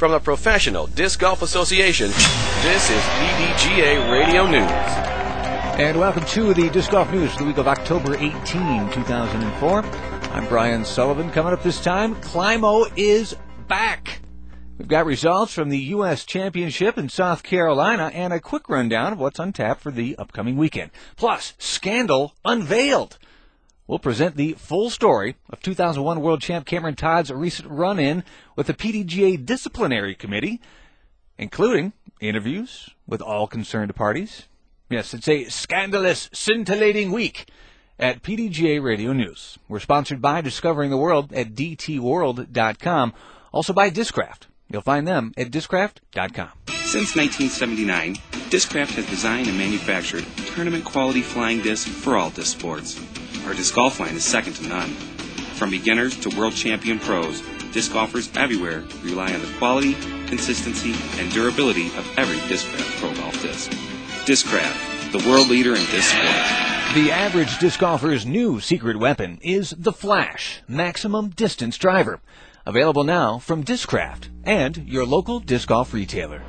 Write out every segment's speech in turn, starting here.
From the Professional Disc Golf Association, this is PDGA Radio News. And welcome to the Disc Golf News for the week of October 18, 2004. I'm Brian Sullivan. Coming up this time, Climo is back. We've got results from the U.S. Championship in South Carolina and a quick rundown of what's on tap for the upcoming weekend. Plus, scandal unveiled. We'll present the full story of 2001 World Champ Cameron Todd's recent run-in with the PDGA Disciplinary Committee, including interviews with all concerned parties. Yes, it's a scandalous, scintillating week at PDGA Radio News. We're sponsored by Discovering the World at dtworld.com, also by Discraft. You'll find them at discraft.com. Since 1979, Discraft has designed and manufactured tournament-quality flying discs for all disc sports. Our disc golf line is second to none. From beginners to world champion pros, disc golfers everywhere rely on the quality, consistency, and durability of every Discraft Pro Golf disc. Discraft, the world leader in disc sports. The average disc golfer's new secret weapon is the Flash Maximum Distance Driver. Available now from Discraft and your local disc golf retailer.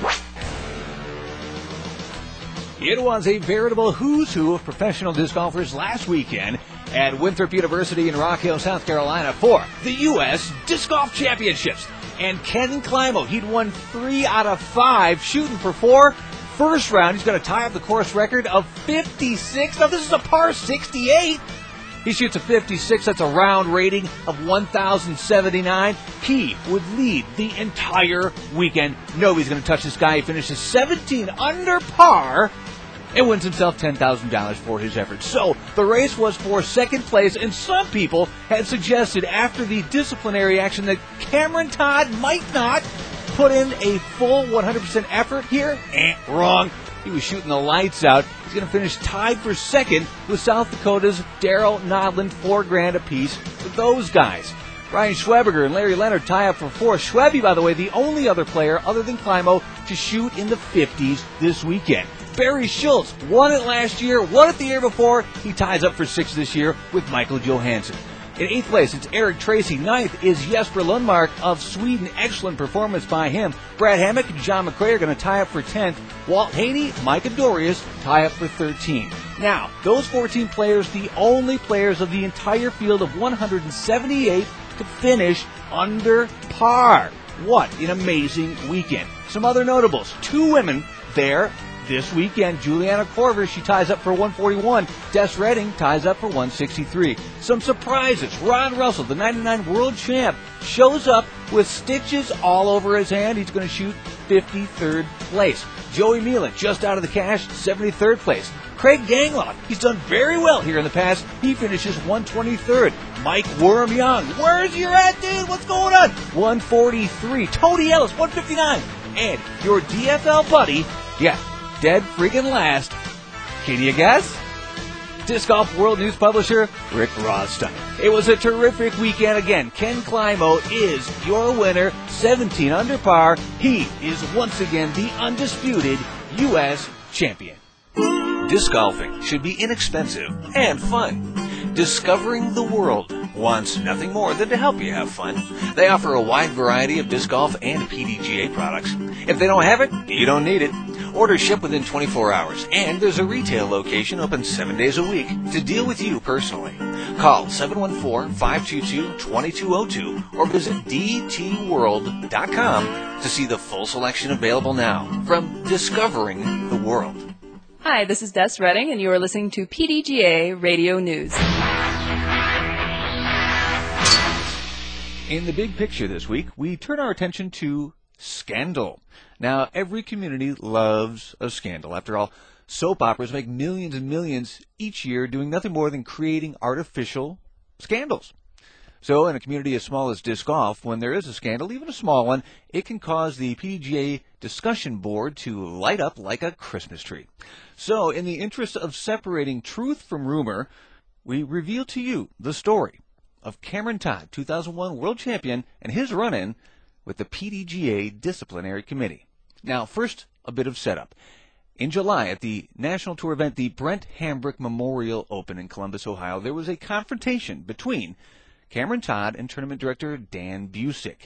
It was a veritable who's who of professional disc golfers last weekend at Winthrop University in Rock Hill, South Carolina for the U.S. Disc Golf Championships. And Ken Climo, he'd won 3 out of 5, shooting for 4. First round, he's going to tie up the course record of 56. Now, this is a par 68. He shoots a 56. That's a round rating of 1,079. He would lead the entire weekend. Nobody's going to touch this guy. He finishes 17 under par and wins himself $10,000 for his efforts. So the race was for second place, and some people had suggested after the disciplinary action that Cameron Todd might not put in a full 100% effort here. Wrong. He was shooting the lights out. He's going to finish tied for second with South Dakota's Daryl Nodland, $4,000 apiece with those guys. Ryan Schwebiger and Larry Leonard tie up for 4. Schwebby, by the way, the only other player other than Climo to shoot in the 50s this weekend. Barry Schultz won it last year, won it the year before. He ties up for 6 this year with Michael Johansson. In 8th place, it's Eric Tracy. 9th is Jesper Lundmark of Sweden. Excellent performance by him. Brad Hammock and John McRae are going to tie up for 10th. Walt Haney, Micah Dorius tie up for 13. Now, those 14 players, the only players of the entire field of 178 to finish under par. What an amazing weekend. Some other notables. 2 women there this weekend. Juliana Korver, she ties up for 141. Des Redding ties up for 163. Some surprises. Ron Russell, the 99 world champ, shows up with stitches all over his hand. He's going to shoot 53rd place. Joey Mila, just out of the cash, 73rd place. Craig Gangloff, he's done very well here in the past. He finishes 123rd. Mike Worm Young, where's your at, dude? What's going on? 143. Tony Ellis, 159. And your DFL buddy, dead freaking last. Can you guess? Disc Golf World News publisher, Rick Rothstein. It was a terrific weekend again. Ken Climo is your winner, 17 under par. He is once again the undisputed U.S. champion. Disc golfing should be inexpensive and fun. Discovering the World wants nothing more than to help you have fun. They offer a wide variety of disc golf and PDGA products. If they don't have it, you don't need it. Orders ship within 24 hours, and there's a retail location open 7 days a week to deal with you personally. Call 714-522-2202 or visit dtworld.com to see the full selection available now from Discovering the World. Hi, this is Des Redding, and you are listening to PDGA Radio News. In the big picture this week, we turn our attention to scandal. Now, every community loves a scandal. After all, soap operas make millions and millions each year doing nothing more than creating artificial scandals. So in a community as small as disc golf, when there is a scandal, even a small one, it can cause the PDGA discussion board to light up like a Christmas tree. So in the interest of separating truth from rumor, we reveal to you the story of Cameron Todd, 2001 world champion, and his run-in with the PDGA Disciplinary Committee. Now, first, a bit of setup. In July, at the National Tour event, the Brent Hambrick Memorial Open in Columbus, Ohio, there was a confrontation between Cameron Todd and tournament director Dan Busick.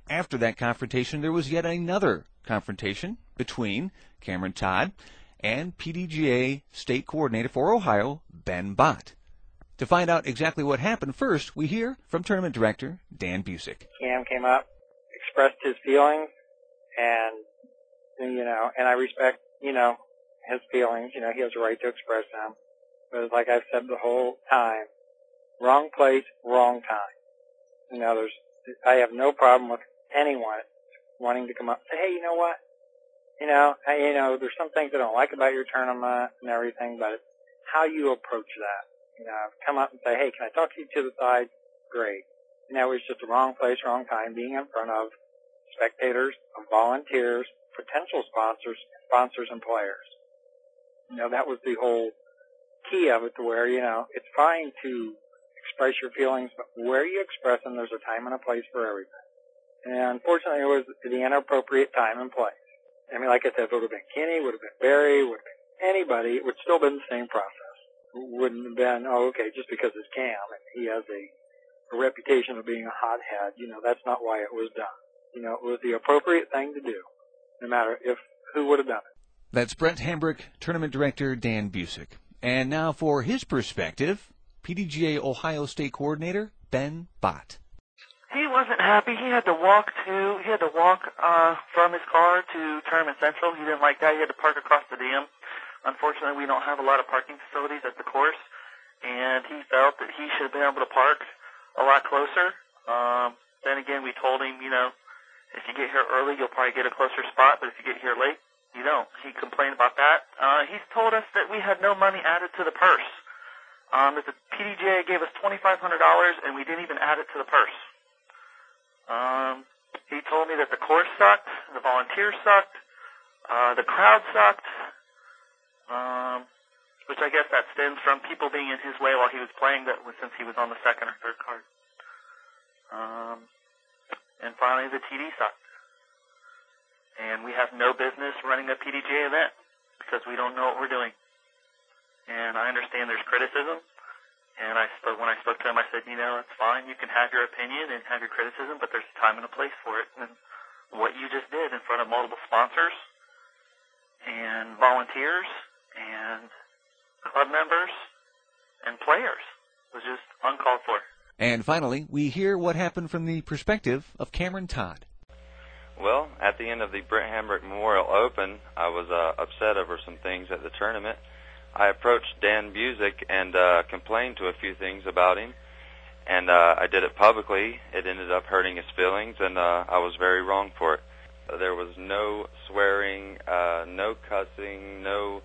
After that confrontation, there was yet another confrontation between Cameron Todd and PDGA State Coordinator for Ohio, Ben Bott. To find out exactly what happened, first we hear from Tournament Director Dan Busick. Cam came up, expressed his feelings, and I respect, his feelings. He has a right to express them. But like I've said the whole time, wrong place, wrong time. I have no problem with anyone wanting to come up and say, hey, you know what? There's some things I don't like about your tournament and everything, but it's how you approach that. Come up and say, hey, can I talk to you to the side? Great. It was just the wrong place, wrong time, being in front of spectators, of volunteers, potential sponsors and players. That was the whole key of it, to where, it's fine to express your feelings, but where you express them, there's a time and a place for everything. And unfortunately, it was the inappropriate time and place. Like I said, if it would have been Kenny, would have been Barry, would have been anybody, it would still have been the same process. Wouldn't have been, just because it's Cam and he has a reputation of being a hothead, that's not why it was done. It was the appropriate thing to do, no matter who would have done it. That's Brent Hambrick, Tournament Director Dan Busick. And now for his perspective, PDGA Ohio State Coordinator Ben Bott. He wasn't happy. He had to walk from his car to Tournament Central. He didn't like that. He had to park across the dam. Unfortunately, we don't have a lot of parking facilities at the course, and he felt that he should have been able to park a lot closer. Then again, we told him, if you get here early, you'll probably get a closer spot, but if you get here late, you don't. He complained about that. He's told us that we had no money added to the purse. That the PDGA gave us $2,500, and we didn't even add it to the purse. He told me that the course sucked, the volunteers sucked, the crowd sucked, which I guess that stems from people being in his way while he was playing, since he was on the second or third card. And finally, the TD sucked. And we have no business running a PDGA event because we don't know what we're doing. And I understand there's criticism. And when I spoke to him, I said, it's fine. You can have your opinion and have your criticism, but there's a time and a place for it. And what you just did in front of multiple sponsors and volunteers and club members and players was just uncalled for. And finally, we hear what happened from the perspective of Cameron Todd. Well, at the end of the Brent Hambrick Memorial Open, I was upset over some things at the tournament. I approached Dan Busick and complained to a few things about him, and I did it publicly. It ended up hurting his feelings, and I was very wrong for it. There was no swearing, no cussing, no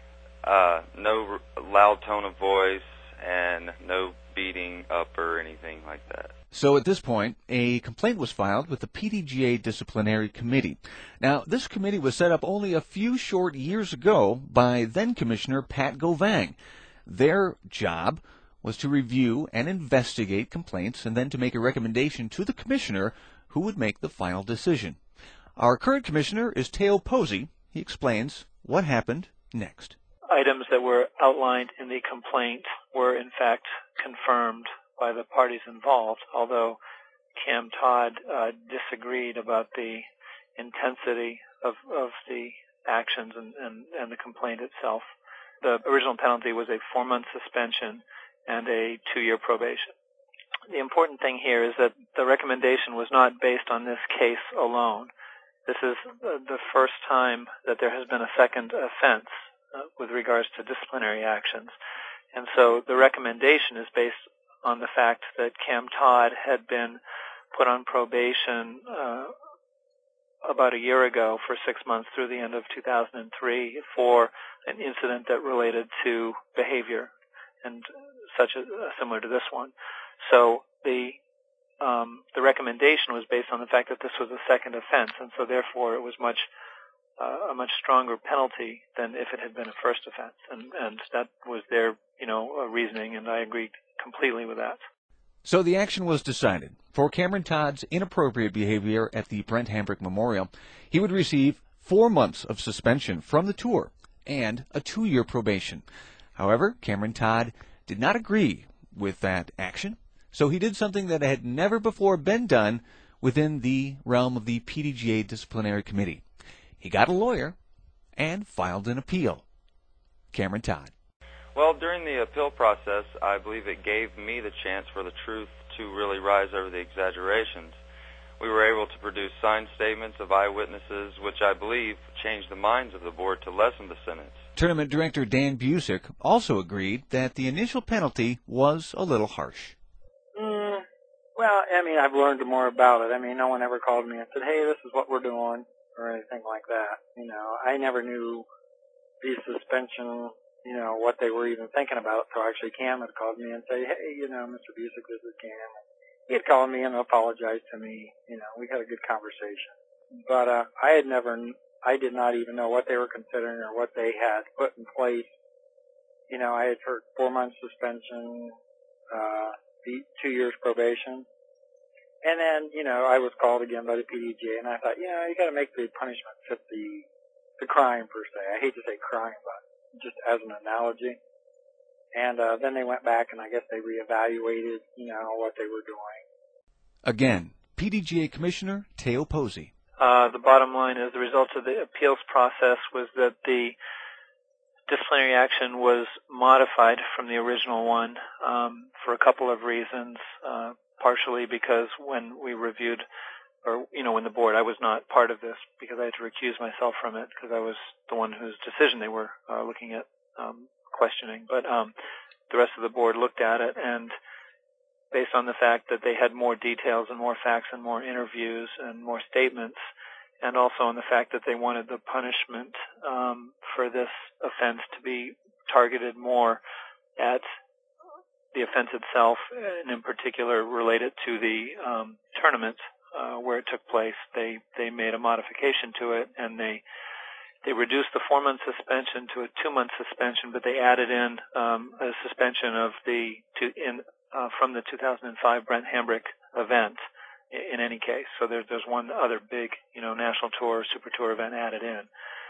loud tone of voice, and no beating up or anything like that. So at this point, a complaint was filed with the PDGA Disciplinary Committee. Now, this committee was set up only a few short years ago by then-Commissioner Pat Govang. Their job was to review and investigate complaints and then to make a recommendation to the commissioner who would make the final decision. Our current commissioner is Teo Posey. He explains what happened next. Items that were outlined in the complaint were in fact confirmed by the parties involved, although Cam Todd disagreed about the intensity of the actions and the complaint itself. The original penalty was a 4-month suspension and a 2-year probation. The important thing here is that the recommendation was not based on this case alone. This is the first time that there has been a second offense with regards to disciplinary actions. And so the recommendation is based on the fact that Cam Todd had been put on probation about a year ago for 6 months through the end of 2003 for an incident that related to behavior and similar to this one. So the recommendation was based on the fact that this was a second offense, and so therefore it was a much stronger penalty than if it had been a first offense, and that was their reasoning, and I agreed completely with that. So the action was decided. For Cameron Todd's inappropriate behavior at the Brent Hambrick Memorial, he would receive 4 months of suspension from the tour and a 2-year probation. However, Cameron Todd did not agree with that action, so he did something that had never before been done within the realm of the PDGA Disciplinary Committee. He got a lawyer and filed an appeal. Cameron Todd. Well, during the appeal process, I believe it gave me the chance for the truth to really rise over the exaggerations. We were able to produce signed statements of eyewitnesses, which I believe changed the minds of the board to lessen the sentence. Tournament director Dan Busick also agreed that the initial penalty was a little harsh. Well, I mean, I've learned more about it. I mean, no one ever called me and said, hey, this is what we're doing, or anything like that. You know, I never knew the suspension, you know, what they were even thinking about. So actually Cam had called me and said, hey, you know, Mr. Busick, this is Cam. He had called me and apologized to me. You know, we had a good conversation. But I did not even know what they were considering or what they had put in place. You know, I had heard 4 months suspension, 2 years probation. And then, you know, I was called again by the PDGA, and I thought, you know, you got to make the punishment fit the crime per se. I hate to say crime, but just as an analogy. And then they went back, and I guess they reevaluated, you know, what they were doing. Again, PDGA Commissioner Teo Posey. The bottom line is the result of the appeals process was that the disciplinary action was modified from the original one for a couple of reasons. Partially because when we reviewed, or, you know, when the board, I was not part of this because I had to recuse myself from it because I was the one whose decision they were looking at questioning. But the rest of the board looked at it, and based on the fact that they had more details and more facts and more interviews and more statements, and also on the fact that they wanted the punishment for this offense to be targeted more at the offense itself, and in particular related to the tournament where it took place, they made a modification to it, and they reduced the 4-month suspension to a 2-month suspension, but they added in a suspension of from the 2005 Brent Hambrick event in any case. So there's one other big, you know, national tour, super tour event added in.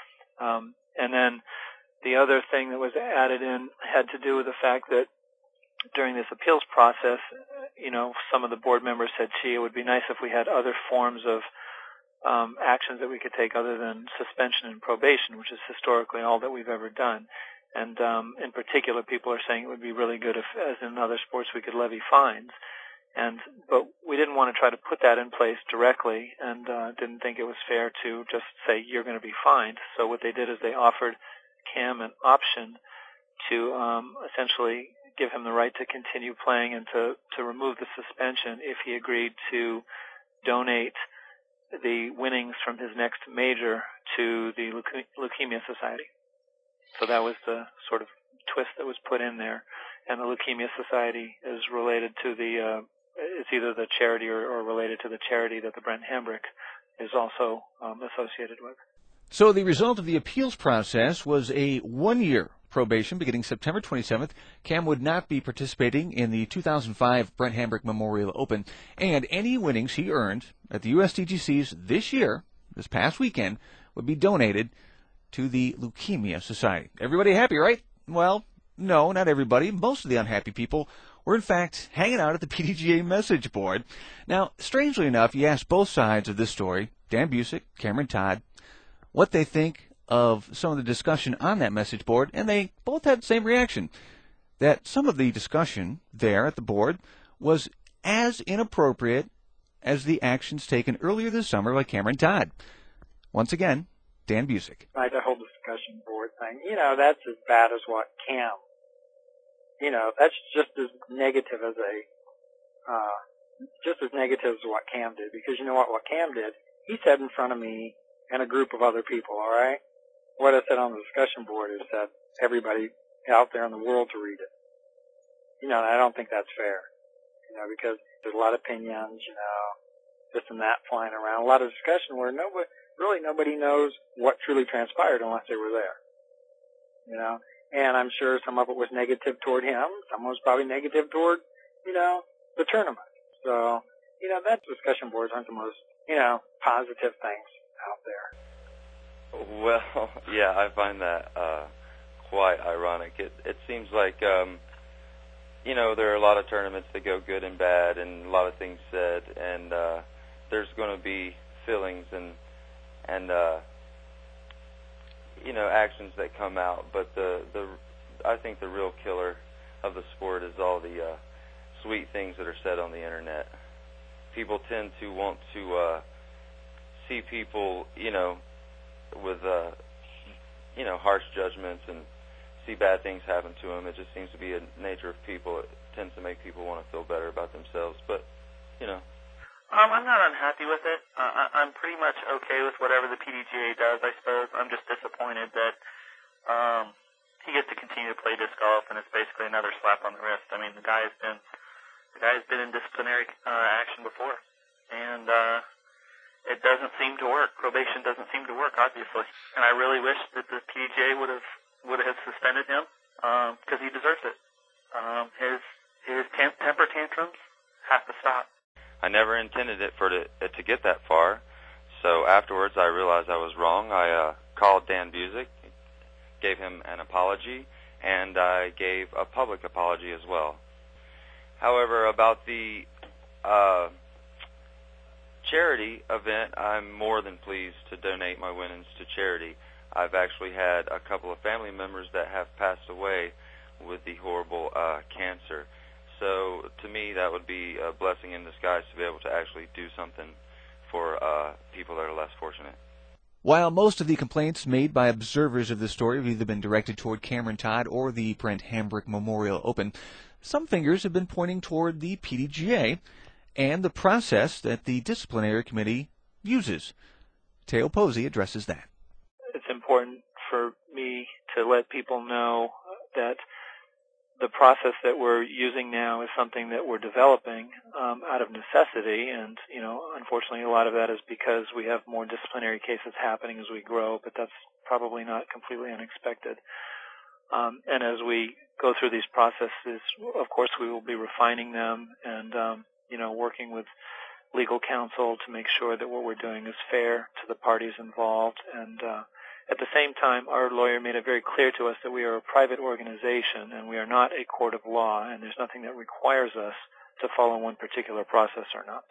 And then the other thing that was added in had to do with the fact that during this appeals process, you know, some of the board members said, gee, it would be nice if we had other forms of actions that we could take other than suspension and probation, which is historically all that we've ever done. And in particular, people are saying it would be really good if, as in other sports, we could levy fines. But we didn't want to try to put that in place directly, and didn't think it was fair to just say you're going to be fined. So what they did is they offered Cam an option to essentially give him the right to continue playing and to remove the suspension if he agreed to donate the winnings from his next major to the Leukemia Society. So that was the sort of twist that was put in there. And the Leukemia Society is related to it's either the charity or related to the charity that the Brent Hambrick is also associated with. So the result of the appeals process was a 1-year probation beginning September 27th. Cam would not be participating in the 2005 Brent Hambrick Memorial Open, and any winnings he earned at the USDGCs this past weekend, would be donated to the Leukemia Society. Everybody happy, right? Well, no, not everybody. Most of the unhappy people were, in fact, hanging out at the PDGA message board. Now, strangely enough, you asked both sides of this story, Dan Busick, Cameron Todd, what they think of some of the discussion on that message board, and they both had the same reaction, that some of the discussion there at the board was as inappropriate as the actions taken earlier this summer by Cameron Todd. Once again, Dan Busick. Like the whole discussion board thing, you know, that's as bad as what Cam, you know, that's just as negative as what Cam did, because you know what Cam did? He said in front of me and a group of other people, all right? What I said on the discussion board is that everybody out there in the world to read it. You know, I don't think that's fair, you know, because there's a lot of opinions, you know, this and that flying around, a lot of discussion where nobody knows what truly transpired unless they were there, you know. And I'm sure some of it was negative toward him. Some was probably negative toward, you know, the tournament. So, you know, that discussion boards aren't the most, you know, positive things out there. Well, yeah, I find that quite ironic. It seems like, you know, there are a lot of tournaments that go good and bad and a lot of things said. And there's going to be feelings and actions that come out, but I think the real killer of the sport is all the sweet things that are said on the internet. People tend to want to see people, with harsh judgments and see bad things happen to them. It just seems to be a nature of people. It tends to make people want to feel better about themselves, but I'm not unhappy with it. I'm pretty much okay with whatever the PDGA does, I suppose. I'm just disappointed that he gets to continue to play disc golf, and it's basically another slap on the wrist. I mean, the guy has been in disciplinary action before, and it doesn't seem to work. Probation doesn't seem to work, obviously. And I really wish that the PDGA would have suspended him because he deserves it. His temper tantrums have to stop. I never intended it to get that far, so afterwards I realized I was wrong. I called Dan Busick, gave him an apology, and I gave a public apology as well. However, about the charity event, I'm more than pleased to donate my winnings to charity. I've actually had a couple of family members that have passed away with the horrible cancer. So to me, that would be a blessing in disguise to be able to actually do something for people that are less fortunate. While most of the complaints made by observers of this story have either been directed toward Cameron Todd or the Brent Hambrick Memorial Open, some fingers have been pointing toward the PDGA and the process that the disciplinary committee uses. Teo Posey addresses that. It's important for me to let people know that the process that we're using now is something that we're developing out of necessity, and unfortunately a lot of that is because we have more disciplinary cases happening as we grow, but that's probably not completely unexpected. And as we go through these processes, of course we will be refining them and working with legal counsel to make sure that what we're doing is fair to the parties involved. And at the same time, our lawyer made it very clear to us that we are a private organization and we are not a court of law, and there's nothing that requires us to follow one particular process or not.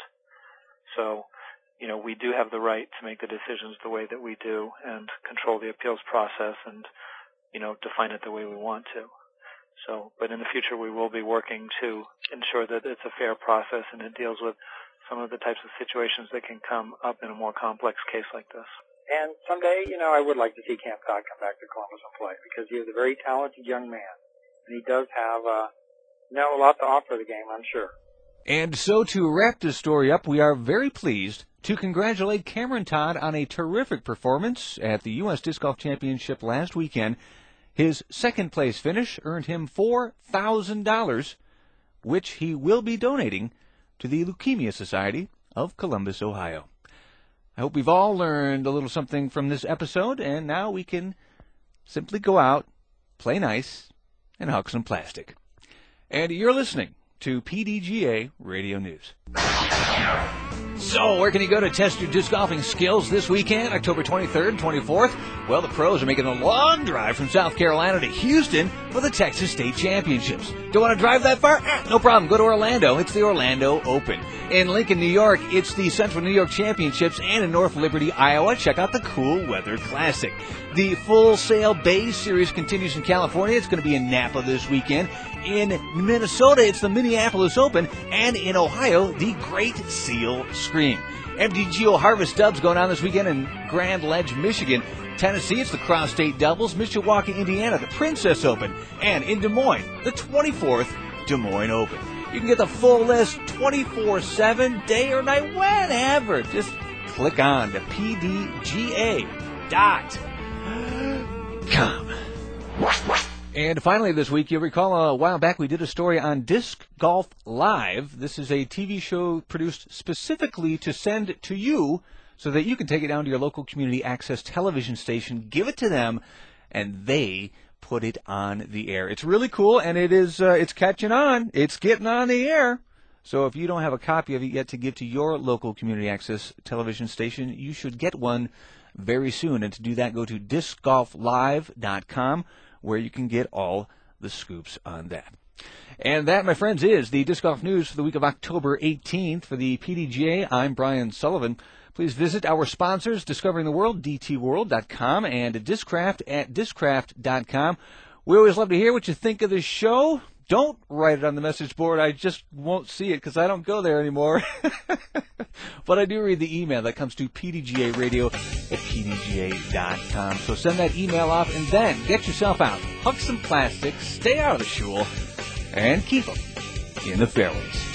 So, we do have the right to make the decisions the way that we do and control the appeals process and, define it the way we want to. So, but in the future we will be working to ensure that it's a fair process and it deals with some of the types of situations that can come up in a more complex case like this. And someday, I would like to see Cam Todd come back to Columbus and play because he is a very talented young man. And he does have a lot to offer the game, I'm sure. And so to wrap this story up, we are very pleased to congratulate Cameron Todd on a terrific performance at the U.S. Disc Golf Championship last weekend. His second-place finish earned him $4,000, which he will be donating to the Leukemia Society of Columbus, Ohio. I hope we've all learned a little something from this episode, and now we can simply go out, play nice, and hug some plastic. And you're listening to PDGA Radio News. So, where can you go to test your disc golfing skills this weekend, October 23rd and 24th? Well, the pros are making a long drive from South Carolina to Houston for the Texas State Championships. Don't want to drive that far? No problem. Go to Orlando. It's the Orlando Open. In Lincoln, New York, it's the Central New York Championships. And in North Liberty, Iowa, check out the Cool Weather Classic. The Full Sail Bay Series continues in California. It's going to be in Napa this weekend. In Minnesota, it's the Minneapolis Open. And in Ohio, the Great Seal Scream. MDGO Harvest Dubs going on this weekend in Grand Ledge, Michigan. Tennessee, it's the Cross State Doubles. Mishawaka, Indiana, the Princess Open. And in Des Moines, the 24th Des Moines Open. You can get the full list 24/7, day or night, whenever. Just click on to pdga.com. And finally this week, you'll recall a while back we did a story on Disc Golf Live. This is a TV show produced specifically to send to you so that you can take it down to your local community access television station, give it to them, and they put it on the air. It's really cool, and it is it's catching on. It's getting on the air. So if you don't have a copy of it yet to give to your local community access television station, you should get one very soon. And to do that, go to discgolflive.com, where you can get all the scoops on that. And that, my friends, is the Disc Golf News for the week of October 18th. For the PDGA, I'm Brian Sullivan. Please visit our sponsors, Discovering the World, dtworld.com, and Discraft at discraft.com. We always love to hear what you think of the show. Don't write it on the message board. I just won't see it because I don't go there anymore. But I do read the email that comes to pdgaradio@pdga.com. So send that email off and then get yourself out. Huck some plastics, stay out of the shul, and keep them in the fairways.